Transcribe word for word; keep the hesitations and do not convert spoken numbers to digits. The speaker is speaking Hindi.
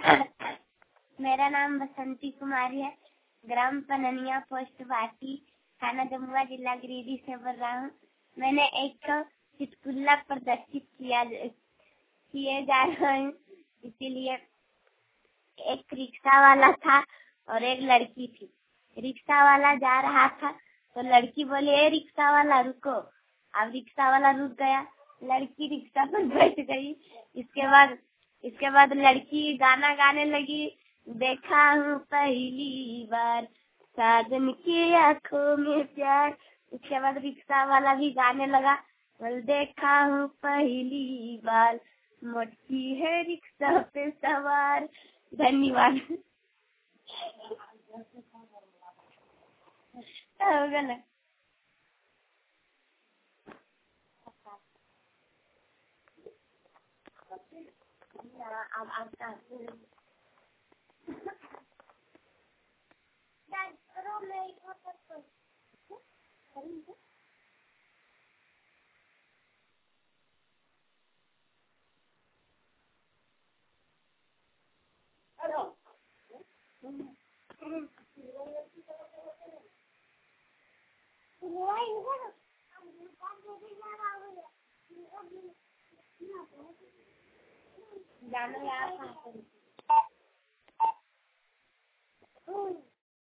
मेरा नाम बसंती कुमारी है। ग्राम पननिया, पोस्ट बाटी, थाना जमुआ, जिला गिरिडीह से बोल रहा हूँ। मैंने एक चुटकुला प्रदर्शित किया किए जा रहे हैं, इसीलिए एक रिक्शा वाला था और एक लड़की थी। रिक्शा वाला जा रहा था तो लड़की बोली, ए रिक्शा वाला रुको। अब रिक्शा वाला रुक गया, लड़की रिक्शा पर बैठ गई। इसके बाद इसके बाद लड़की गाना गाने लगी, देखा हूँ पहली बार साजन की आंखों में प्यार। उसके बाद रिक्शा वाला भी गाने लगा, बोल देखा हूँ पहली बार मोटी है रिक्शा पे सवार। धन्यवाद। होगा ना। अब आपका जानो यार।